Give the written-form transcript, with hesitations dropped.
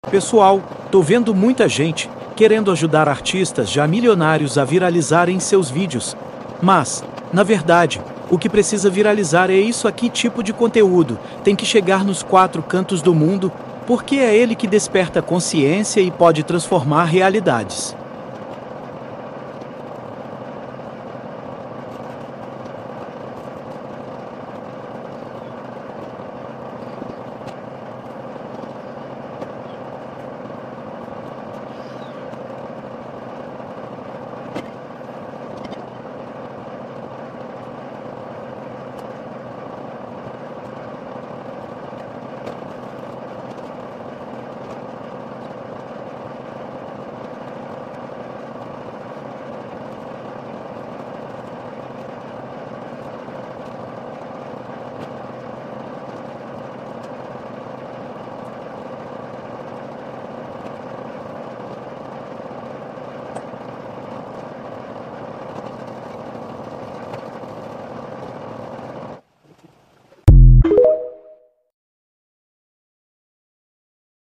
Pessoal, tô vendo muita gente querendo ajudar artistas já milionários a viralizarem seus vídeos. Mas, na verdade, o que precisa viralizar é isso aqui tipo de conteúdo. Tem que chegar nos 4 cantos do mundo, porque é ele que desperta consciência e pode transformar realidades.